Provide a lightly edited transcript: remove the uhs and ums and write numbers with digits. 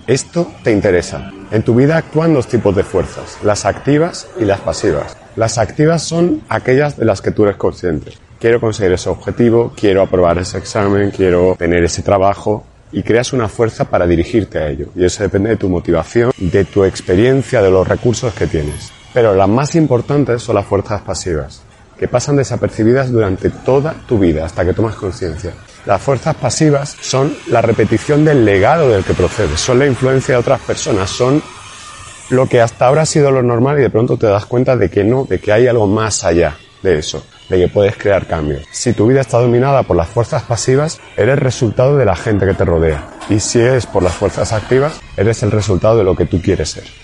Esto te interesa. En tu vida actúan dos tipos de fuerzas, las activas y las pasivas. Las activas son aquellas de las que tú eres consciente. Quiero conseguir ese objetivo, quiero aprobar ese examen, quiero tener ese trabajo, y creas una fuerza para dirigirte a ello. Y eso depende de tu motivación, de tu experiencia, de los recursos que tienes. Pero las más importantes son las fuerzas pasivas, que pasan desapercibidas durante toda tu vida, hasta que tomas conciencia. Las fuerzas pasivas son la repetición del legado del que procedes, son la influencia de otras personas, son lo que hasta ahora ha sido lo normal y de pronto te das cuenta de que no, de que hay algo más allá de eso, de que puedes crear cambios. Si tu vida está dominada por las fuerzas pasivas, eres resultado de la gente que te rodea. Y si es por las fuerzas activas, eres el resultado de lo que tú quieres ser.